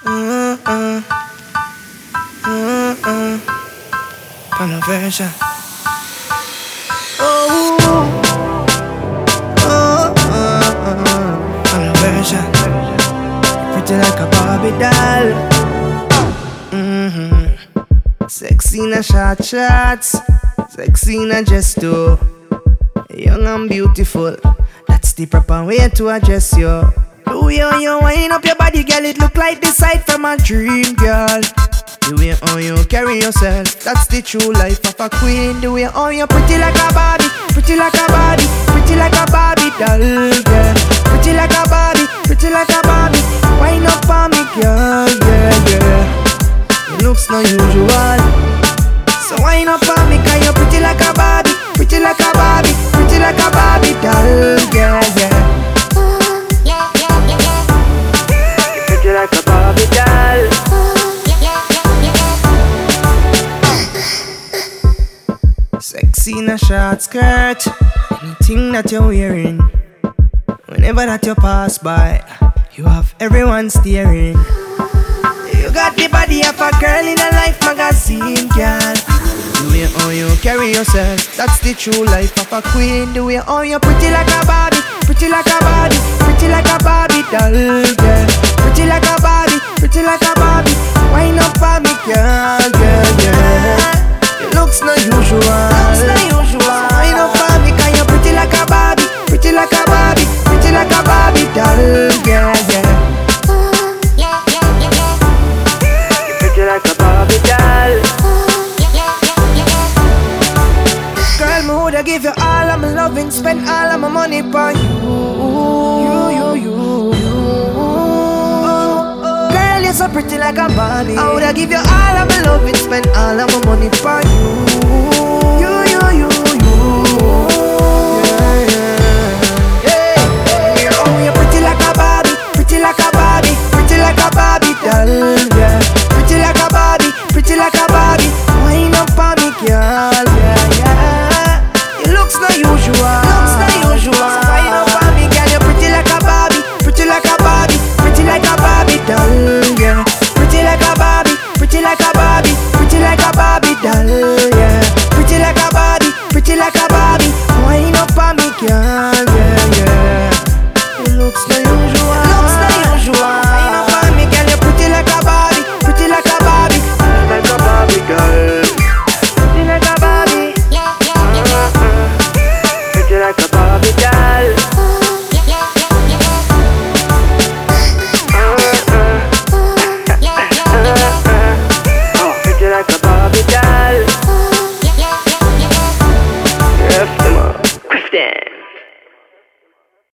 Panaversion. Panaversion. Pretty like a Barbie doll. Sexy in a short shots, sexy in a gesto. Young and beautiful, that's the proper way to address you. The way how you wind up your body, girl, it look like the sight from a dream, girl. The way how you carry yourself, that's the true life of a queen. The way how you pretty like a Barbie, pretty like a Barbie, pretty like a Barbie doll, girl. Pretty like a Barbie, pretty like a Barbie. Wind up for me, girl, yeah, yeah. Your looks not usual, so wind up for me, 'cause you're pretty like a Barbie, pretty like a Barbie, pretty like a Barbie doll, yeah, yeah. You're pretty like a Barbie doll. Sexy in a short skirt, anything that you're wearing. Whenever that you pass by, you have everyone staring. You got the body of a girl in a Life magazine, girl. The way how you carry yourself, that's the true life of a queen. The way how you pretty like a Barbie, pretty like a Barbie, pretty like a Barbie doll, girl. Pretty like a Barbie, pretty like a Barbie. Wind up for me, girl, yeah, yeah. Your looks not usual, wind up for me, 'cause you're pretty like a Barbie, pretty like a Barbie, pretty like a Barbie doll, yeah, yeah. Like a Barbie doll. Girl, me woulda give you all of my loving, spend all of my money for you. Girl, you're so pretty like a Barbie. I woulda give you all of my loving, spend all of my money for you.